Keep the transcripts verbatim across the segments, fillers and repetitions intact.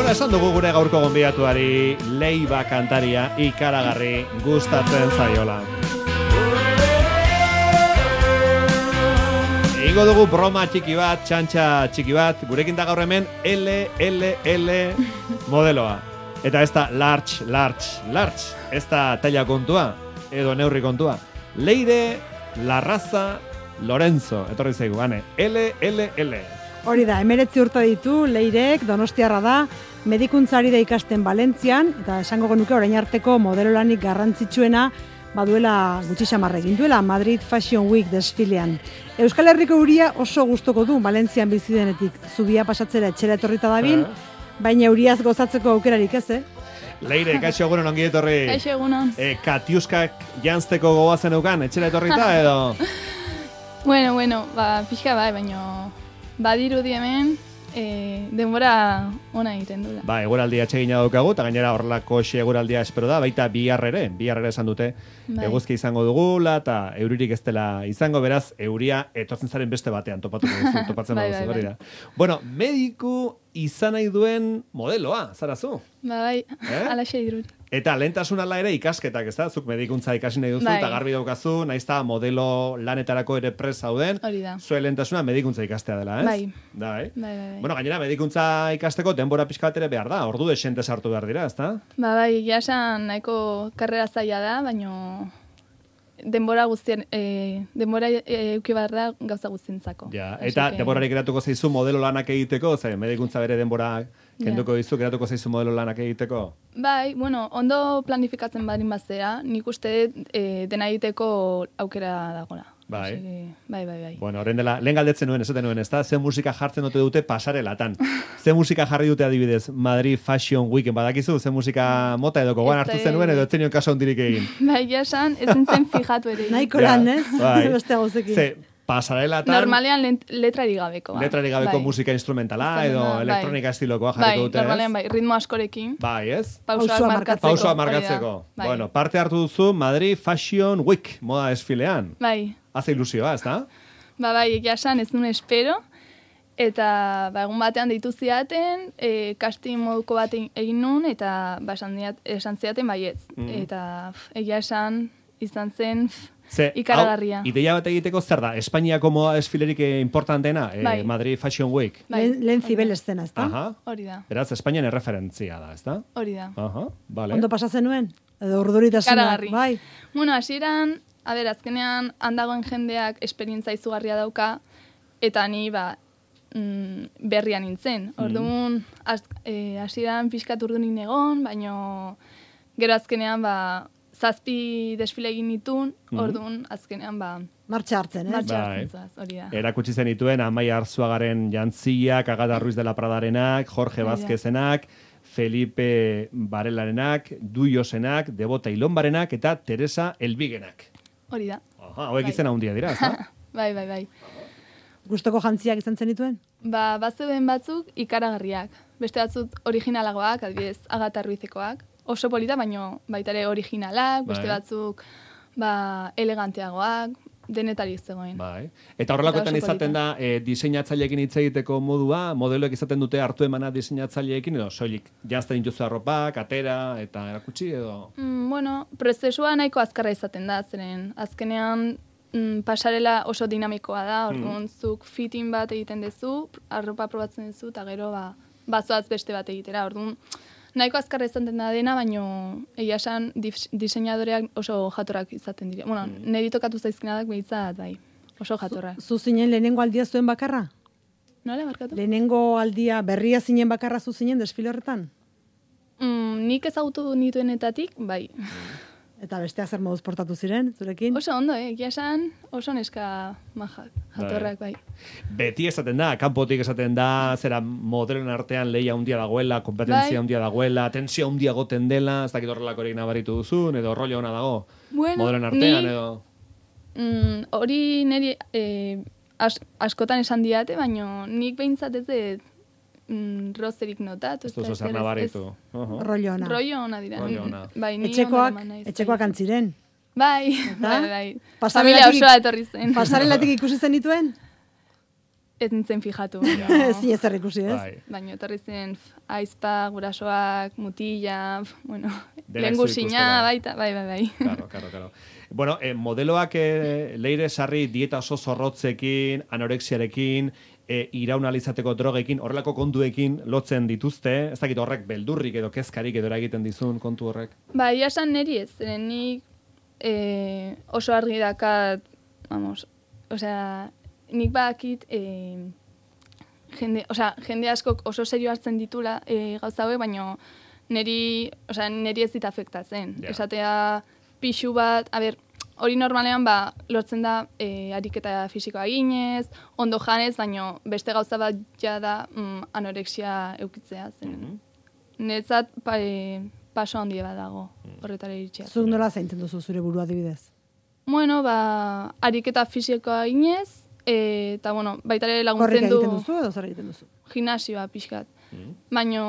Hala esan dugu gure gaurko gonbidatuari Leiva kantaria ikaragarri gustatzen zaiola. Ingo dugu broma txiki bat, txantxa txiki bat, gurekin da gaur hemen L L L modeloa. Eta ez da large, large, large, ez da taila kontua, edo neurri kontua. Leire Larraza Lorenzo, etorri zaigu, gane, L L L. Hori da, emeretzi urte ditu, Leirek, donostiarra da, medikuntzari da ikasten Valentzian, eta esango genuke orain arteko modelo lanik garrantzitsuena, baduela gutxi xamar egin duela Madrid Fashion Week desfilean. Euskal Herriko euria oso gustoko du Valentzian bizi denetik, zubia pasatzera etxera etorrita dabil, baina euriaz gozatzeko aukerarik ez, eh? Leire, kaixo egunon ongi etorri. Kaixo egunon. E, Katiuskak jantzteko gogoazen eukan, etxera etorrita edo? Bueno, bueno, ba, pixka bai, baina badirudi hemen, e, denbora ona egiten dula. Ba, eguraldia atsegina daukagu, eta gainera horrelako eguraldia espero da, baita bihar ere, bihar ere esan dute, bai. Eguzki izango dugula, eta euririk ez dela izango, beraz, euria etortzen zaren beste batean, topatuko duzu, topatzen bai, baduzu, bai, bai. Bueno, mediku izan nahi duen modeloa, zarazu? Ba, bai, eh? Alaxe dirut. Eta lehentasun ala ere ikasketak, ez da? Zuk medikuntza ikasi nahi duzu, bai. Eta garbi daukazu, nahiz eta modelo lanetarako ere prest zauden. Hori da. Zue lehentasuna medikuntza ikastea dela, ez? Bai. Da, eh? Bai, bai, bai. Bueno, gainera, medikuntza ikasteko denbora pixka bat ere behar da, ordu desente sartu behar dira, ez da? Ba, bai, jasan nahiko karrera zaila da, baina denbora guztien, e, denbora euki behar da gauza guztientzako. Ja, eta que... denborarik geratuko zaizu modelo lanak egiteko, ze medikuntza bere denbora kenduko dizu, geratuko zaizu modelo lanak egiteko? Bai, bueno, ondo planifikatzen badin bazera, nik uste e, dena egiteko aukera dagoela. Bai. Osegi, bai, bai, bai. Bueno, horren dela, lehen galdetzen nuen, esaten nuen, ez da? Ze musika jartzen dute dute pasarelatan. Ze musika jarri dute adibidez Madrid Fashion Weeken, badakizu? Ze musika mota edo kogoan hartu zenuen edo etzen nion kaso hondirik egin? Bai, jasan, ez nintzen fijatu ere. Nahiko lan, ez? Bai. Beste gauzekin. Ze, pasarelatan... Normalean letrarik gabeko. Ba. Letrarik gabeko bai. Musika instrumentala edo bai. Elektronika estilokoa jarriko dute, ez? Bai, normalean bai, ritmo askorekin. Bai, ez? Pausoak markatzeko. Pausoak markatzeko. Bai. Bueno, parte hartu duzu Madrid Fashion Week, moda desfilean. Bai. Haze ilusioa, ez da? Ba, bai, egia esan ez duen espero, eta ba, egun batean deitu ziaten, e, casting moduko bat egin nun, eta ba, esan, diat, esan ziaten baietz. Mm. Eta f, egia esan izan zen f, Ze, ikaragarria. Hau, ideia bat egiteko zer da? Espainiako moda desfilerik importantena, bai. e, Madrid Fashion Week? Bai. Lehen zibel estena, ez da? Hori da. Beraz, Espainian erreferentzia da, ez da? Hori da. Aha, vale. Ondo pasatzen nuen? Edo urduritasuna? Ikaragarri. Bai. Bueno, hasieran A ber, azkenean handagoen jendeak esperientza izugarria dauka, eta ni ba, mm, berria nintzen. Orduan, hasieran mm. pixkat urdunik negon, baina gero azkenean ba, zazpi desfile egin nituen, mm. orduan azkenean ba, martxa hartzen, eh? Martxa hartzen, hori da. Erakutsi zen dituen Amaia Arzuagaren jantziak, Agata Ruiz de la Pradarenak, Jorge Vázquezenak, Felipe Varelarenak, Duiosenak, Devota Ilonbarenak eta Teresa Elbigenak. Hori da. Aha, hauek bai. Izena handia dira, ez da? Bai, bai, bai. Gustoko jantziak izan zenituen? Ba, bazeuden batzuk ikaragarriak. Beste batzuk originalagoak, adibidez, Agata Ruizekoak. Oso polita, baino baita ere originalak, beste bai. Batzuk ba, eleganteagoak, denetarik zegoen. Bai. Eta horrelakoetan izaten da e, diseinatzaileekin hitz egiteko modua, modeloek izaten dute hartu emana diseinatzaileekin edo soilik janzten dituzu arropak, atera eta erakutsi edo? Mm, bueno, prozesua nahiko azkarra izaten da, zeren azkenean mm, pasarela oso dinamikoa da, orduan mm. zuk fitting bat egiten duzu, arropa probatzen duzu, eta gero ba, bazoaz beste bat egitera, orduan nahiko azkarra izaten da dena, baino egia esan diseinadoreak oso jatorrak izaten dira. Bueno, mm. niri tokatu zaizkinadak behitzat, bai, oso jatorrak. Zu zinen lehenengo aldia zuen bakarra? Nola, barkatu? Lehenengo aldia berria zinen bakarra zu zinen desfile horretan? Mm, nik ezagutu nituenetatik, bai. Eta besteak zer moduz portatu ziren, zurekin? Oso ondo, eh? Egia esan oso neska majak, jatorrak, bai. Beti esaten da, kanpotik esaten da, zera modeloen artean lehia handia dagoela, kompetentzia bai. Handia dagoela, tensia handia goten dela, ez dakit horrelakorik nabaritu duzun, edo rollo ona dago, bueno, modeloen artean, ni, edo... Mm, hori niri eh, as, askotan esan diate, baina nik behintzat ez dut mm, rozerik notatu. Ez duzu zer nabaritu. Uh-huh. Rollo ona. Rollo ona dira. Rollo ona. Bai, etxekoak, etxekoak antziren. Bai, bai, bai. Familia osoa etorri zen. Pasarelatik ikusi zen dituen? ez nintzen fijatu. Ez ez zer ikusi, ez? Bai. Baina etorri zen f, aizpa, gurasoak, mutila, f, bueno, Denak lehen zu guzina, ikustera. baita, bai, bai, bai. Claro, claro, claro. Bueno, eh, modeloak eh, leire sarri dieta oso zorrotzekin, anorexiarekin, e, iraunalizateko drogekin, horrelako kontuekin lotzen dituzte, ez dakit horrek beldurrik edo kezkarik edo eragiten dizun kontu horrek. Ba, ia esan niri ez, zeren nik e, oso argi dakat, vamos, osea, nik badakit, e, jende, osea, jende askok oso serio hartzen ditula e, gauza hauek, baina neri, osea, neri ez dit afektatzen. Ja. Esatea pixu bat, a ber, hori normalean ba, lortzen da e, ariketa fisikoa eginez, ondo janez, baina beste gauza bat ja da mm, anorexia eukitzea zen. Mhm. Niretzat pa, e, paso handia bat dago horretara iritsia. Zuk nola zaintzen duzu zure burua adibidez? Bueno, ba, ariketa fisikoa eginez, e, eta bueno, baita ere Korrika laguntzen du egiten duzu edo zer egiten duzu? gimnasioa pixkat. Mhm. Baina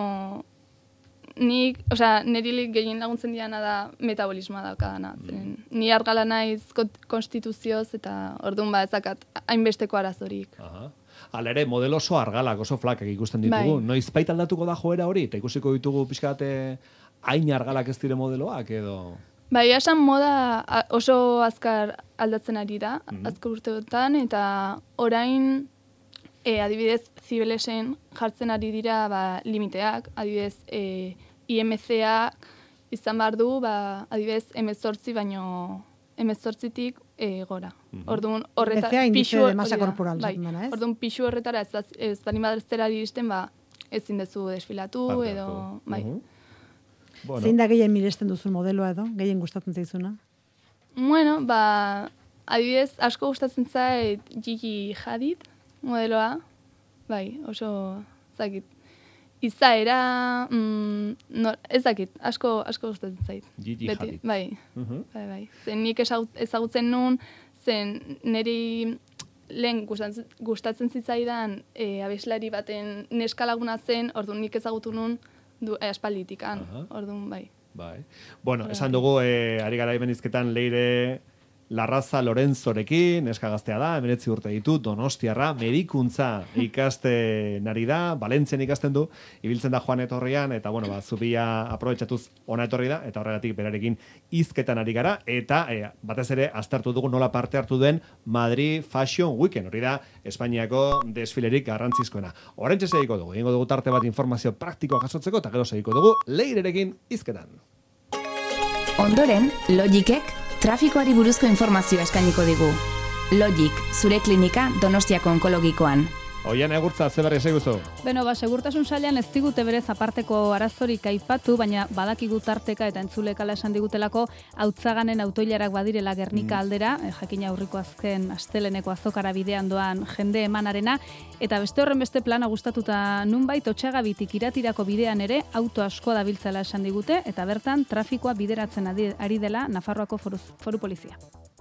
nik, osea, niri gehien laguntzen diana da metabolismoa daukadana. Zeren, ni argala naiz ko- konstituzioz eta orduan ba ezakat hainbesteko arazorik. Aha. Hala ere, modelo oso argalak, oso flakak ikusten ditugu. Bai. Noizbait aldatuko da joera hori, eta ikusiko ditugu pixkate hain argalak ez dire modeloak edo... Bai, esan moda a- oso azkar aldatzen ari da, azkar urteotan, eta orain, e, adibidez, Zibelesen jartzen ari dira ba, limiteak, adibidez, e, I M C-a izan behar du, ba, adibidez, emezortzi, baino emezortzitik e, gora. Orduan, horreta, I M C-a indize pixu- de masa hori da, corporal bai. esaten dena, ez? Orduan, pixu horretara ez, baz- ez bali madrezterari iristen, ba, ezin dezu desfilatu, Parte edo, hartu. bai. Mhm. Bueno, Zein da gehien miresten duzun modeloa edo? Gehien gustatzen zaizuna? Bueno, ba, adibidez, asko gustatzen zait Gigi Hadid modeloa, bai, oso, zakit, izaera, mm, no, ez dakit, asko, asko gustatzen zait. Gigi Beti, Hadid. bai, Mhm. bai, bai. Zen nik ezagut- ezagutzen nun, zen niri lehen gustatzen, gustatzen zitzaidan e, abeslari baten neskalaguna zen, orduan nik ezagutu nun du, e, aspalditikan, Aha. orduan, bai. Bai. Bueno, esan dugu, eh, ari gara ibenizketan leire Larraza Lorenzorekin, neska gaztea da, hemeretzi urte ditu, donostiarra, medikuntza ikasten ari da, Valentzian ikasten du, ibiltzen da joan etorrian, eta bueno, ba, zubia aprobetxatuz ona etorri da, eta horregatik berarekin hizketan ari gara, eta eh, batez ere, aztertu dugu nola parte hartu duen Madrid Fashion Weekend, hori da, Espainiako desfilerik garrantzizkoena. Horrentxe segiko dugu, egingo dugu tarte bat informazio praktikoa jasotzeko, eta gero segiko dugu leirerekin hizketan. Ondoren, Logikek trafikoari buruzko informazioa eskainiko digu. Logik, zure klinika Donostiako onkologikoan. Oian egurtza, ze berri eseguzu? Beno, ba, segurtasun sailean ez digute berez aparteko arazorik aipatu, baina badakigu tarteka eta entzulekala esan digutelako hautzaganen autoilarak badirela Gernika aldera, eh, jakina aurriko azken asteleneko azokara bidean doan jende emanarena, eta beste horren beste plana gustatuta nunbait Otxagabitik Iratirako bidean ere auto asko dabiltzala esan digute, eta bertan trafikoa bideratzen adi- ari dela Nafarroako foru, foru polizia.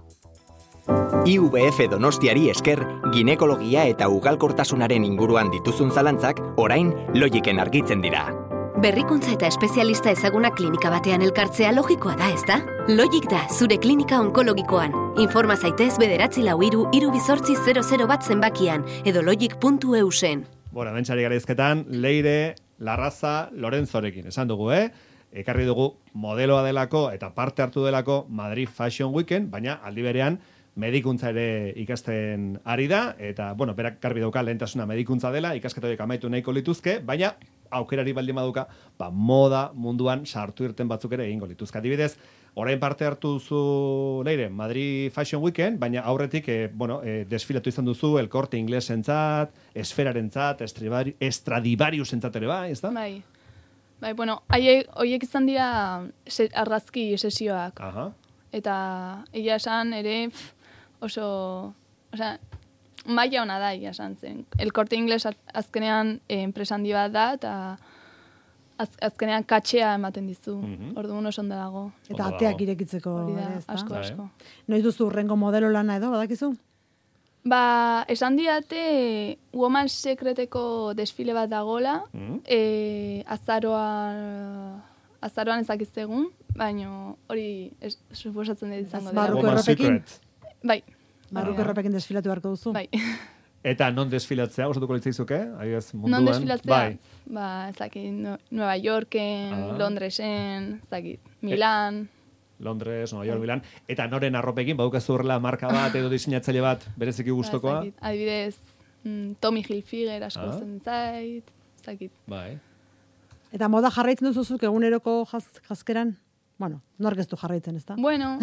I V F Donostiari esker, ginekologia eta ugalkortasunaren inguruan dituzun zalantzak orain Logiken argitzen dira. Berrikuntza eta espezialista ezaguna klinika batean elkartzea logikoa da, ezta? Logik da, zure klinika onkologikoan. Informa zaitez bederatzi lau hiru hiru bizortzi zero zero bat zenbakian edo logik puntu e u zen. Bueno, bentsari gara izketan, Leire Larraza Lorenzorekin. Esan dugu, eh? Ekarri dugu modeloa delako eta parte hartu delako Madrid Fashion Weekend, baina aldi berean medikuntza ere ikasten ari da, eta, bueno, berak garbi dauka lehentasuna medikuntza dela, ikasketa horiek amaitu nahiko lituzke, baina aukerari baldin baduka, ba, moda munduan sartu irten batzuk ere egingo lituzke. Adibidez, orain parte hartu zu, Leire, Madrid Fashion Weekend, baina aurretik, eh, bueno, eh, desfilatu izan duzu, El Corte Inglesentzat, Esferarentzat, Estribari- Estradivariusentzat ere bai, ez da? Bai. Bai, bueno, haiek horiek izan dira se, argazki sesioak. Aha. Eta egia esan ere pf, oso, osea, maila ona da egia esan zen. El Corte Inglés az- azkenean eh, enpresa handi bat da, eta az, azkenean katxea ematen dizu. Mhm. Orduan oso ondo dago. Eta Ondo ateak dago. irekitzeko Hori da, ere, ez da? asko, Bai. asko. Noiz duzu urrengo modelo lana edo, badakizu? Ba, esan diate Woman Secreteko desfile bat dagola, Mhm. e, azaroan, azaroan ezakitzegun, baina hori es, suposatzen dut izango dela. Barruko Woman erropekin? Secret. Bai, Barruko erropekin desfilatu beharko duzu? bai. Eta non desfilatzea, gustatuko litzaizuke? Adibidez, munduan. Non desfilatzea? Bai. Ba, ez dakit, no, Nueva Yorken, Ah. Londresen, ez dakit, Milan. Londres, Nueva York, Milan. Eta noren arropekin, badukazu horrela marka bat edo diseinatzaile bat bereziki gustokoa? Ba, ez dakit, adibidez, mm, Tommy Hilfiger asko Ah. zen zait, ez dakit. Bai. Eta moda jarraitzen duzuzuk eguneroko jaz, jazkeran? Bueno, nork ez du jarraitzen, ez da? Bueno,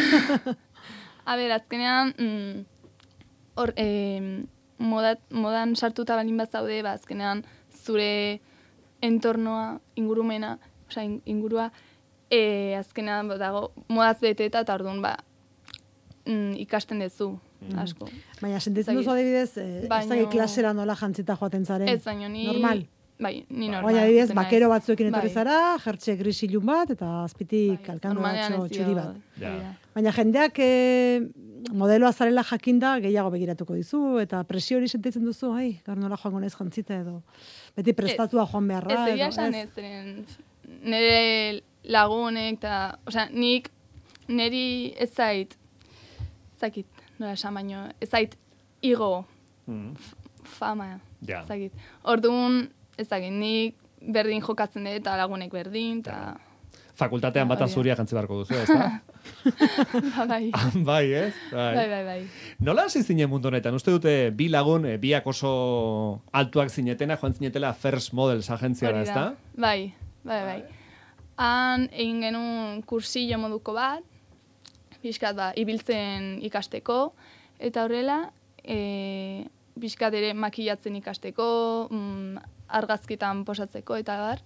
a ber, azkenean, mm, hor, eh, moda, modan sartuta balin bat zaude, ba, azkenean zure entornoa, ingurumena, osea, in- ingurua, eh, azkenean ba, dago modaz beteta, eta orduan, ba, mm, ikasten duzu, asko. Baina, sentitzen Ez duzu adibidez, eh, ez Baino- dakit klasera nola jantzita joaten zaren? Ez, baino ni... Normal. Bai, ni normal. Baina, adibidez, joaten naiz. bakero batzuekin etorri Bai. zara, jertxe gris ilun bat, eta azpitik Bai, alkando normalean batxo ez txuri dio, bat. Ja. hori da. Baina jendeak eh, modeloa zarela jakinda gehiago begiratuko dizu, eta presio hori sentitzen duzu, ai, gaur nola joango naiz jantzita edo. Beti prestatua joan beharra. Ez, egia edo, esan ez, zeren nire lagunek, eta, osea, nik, niri ez zait, ez dakit, nola esan baino, ez zait igo, Mm. fama, Ja. ez dakit. Orduan, ez dakit, nik berdin jokatzen dut, eta lagunek berdin, eta, Fakultatean bata Hori da. zuria jantzi beharko duzu, ez da? ba, bai, bai, ez? bai, bai, bai. Nola hasi zinen mundu honetan? Uste dute bi lagun, eh, biak oso altuak zinetena, joan zinetela First Models agentziara, Hori ez da. da? Bai, bai, bai. Han egin genuen kursillo moduko bat, pixkat ba, ibiltzen ikasteko, eta horrela, e, pixkat ere makillatzen ikasteko, mm, argazkitan posatzeko, eta bar.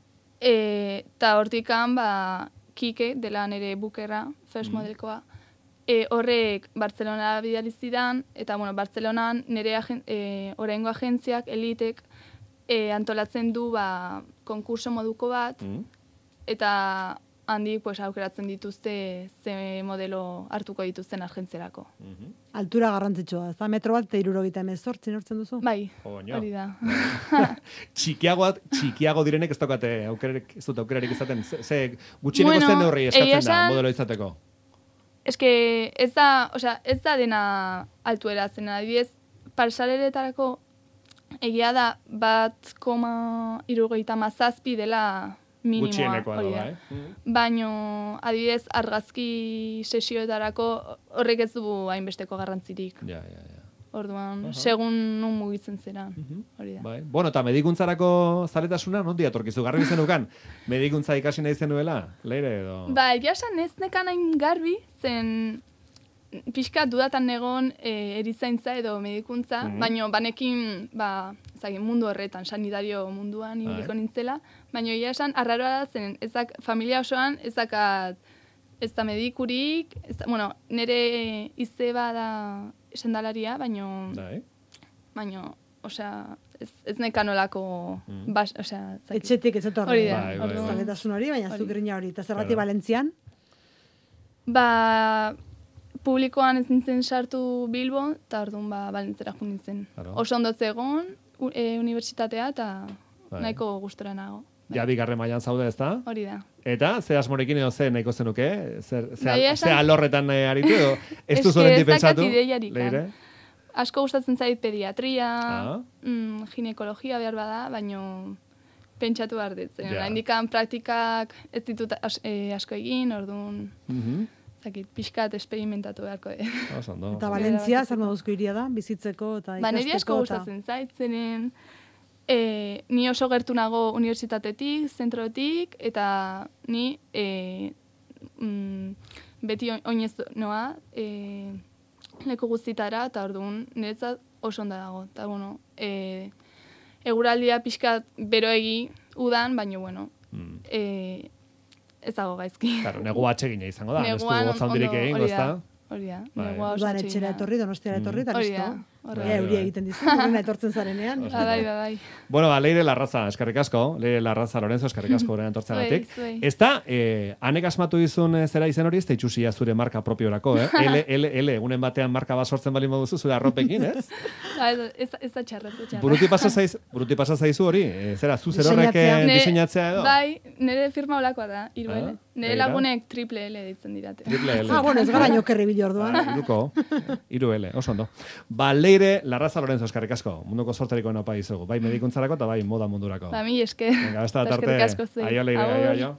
E, eta hortikan, ba, Kike, dela nire bukerra, First Modelkoa, e, horrek Bartzelona bidali zidan, eta, bueno, Bartzelonan nire agen, e, oraingo agentziak, elitek, e, antolatzen du, ba, konkurso moduko bat, Mm. eta handik pues, aukeratzen dituzte ze modelo hartuko dituzten agentzerako. Mhm. Altura garrantzitsua, ez da? Metro bat eta irurogeita hemezortzi nortzen duzu? Bai, Oño. hori da. Txikiagoak, txikiago direnek ez daukate aukerarik, ez dut aukerarik izaten. Ze, ze gutxieneko Bueno, zen neurri eskatzen egia da, esan- modelo izateko. Ez que ez da, osea, ez da dena altuera zen, adibidez, pasareretarako egia da bat koma irurogeita mazazpi dela minimoa. Gutxienekoa hori da, da. eh? Mm. Baino, adibidez, argazki sesioetarako horrek ez du hainbesteko garrantzirik. Ja, ja, ja. Orduan, Aha. segun nun mugitzen zeran. Hori da. Bai. Bueno, eta medikuntzarako zaletasuna nondi atorkizu? Garbi zenukan, medikuntza ikasi nahi zenuela, leire edo... Ba, egia esan ez nekan hain garbi, zen pixka dudatan negon e, erizaintza edo medikuntza, Mhm. baino banekin, ba, ezagin, mundu horretan, sanitario munduan ibiliko Bai. nintzela, baino egia esan arraroa da zen, ezak, familia osoan ez dakat ez da medikurik, ez da, bueno, nire izeba da sendalaria, baino, Bai. baino, osea, ez, ez nekanolako, Mhm. bas, osea, ez dakit. Etxetik ez etorri. Hori da, Bai, bai, orduan- bai. Zaletasun hori, baina Hori. zuk grina hori. Eta zergatik Claro. Valentzian? Ba, publikoan ez nintzen sartu Bilbo, eta orduan ba, Balentzera jo nintzen. Claro. Oso ondotze egon, u- e, unibertsitatea, eta Bai. nahiko gustora nago. Ja bigarren mailan zaude, ezta? Hori da. Eta ze asmorekin edo ze nahiko zenuke? Zer, ze, Bai, ze esan- alorretan eh, aritu edo ez Ez duzu que oraindik ez dakat pentsatu? ideiarik, Leire? Asko gustatzen zait pediatria, Ah. mm, ginekologia behar bada, baino pentsatu behar dut. Ja. Yeah. Indikan praktikak ez ditut as, e, asko egin, orduan, Mhm. zakit, pixkat esperimentatu beharko dut. Oso ondo. Eta Valentzia, zer moduzko iria da, bizitzeko eta Ba, niri asko ikasteko. eta- gustatzen zait, zeren e, ni oso gertu nago unibertsitatetik, zentrotik, eta ni e, mm, beti oin- oinez noa e, leku guztitara, eta orduan niretzat oso onda dago. Eta, bueno, e, eguraldia pixkat beroegi udan, baina, bueno, Mm. e, ez dago gaizki. Claro, negua atsegina izango da, ez du Neguan gozaldirik ondo- egingo, hori da, ezta? Hori da, Bai. negua oso Udan atsegina. etxera etorri, donostiara etorri, eta Hori listo. da, hori Bai, Ea, bai, euria bai. egiten dizu, urrena etortzen zarenean. Ba, bai, bai, bai. Bueno, ba, Leire Larraza, eskerrik asko, Leire Larraza Lorenzo, eskerrik asko horren antortzeagatik. Zuei, zuei. Ez da, eh, anek asmatu dizun eh, zera izen hori, ez da itxusia zure marka propiorako, eh? L, L, L, egunen batean marka bat sortzen bali moduzu zure arropekin, ez? Ba, ez, ez, ez da txarra, ez da txarra. Buruti pasa zaiz, buruti pasa zaizu hori, eh, zera, zu zer horrek Diseinatzea. eh, Ne- diseinatzea edo? Bai, nire firma olakoa da, hiru Ah, L. Nire begira. lagunek triple L ditzen dirate. Triple L. Ah, bueno, ez gara niokerri bil orduan. Ah, iruko, iru L, oso ondo. Ba, Leire, Larraza Lorenzo, eskerrik asko. Munduko sorteriko nopa izugu. Bai medikuntzarako eta bai moda mundurako. Ba, mi eske. Venga, besta tarte. Aio, Leire, aio, aio.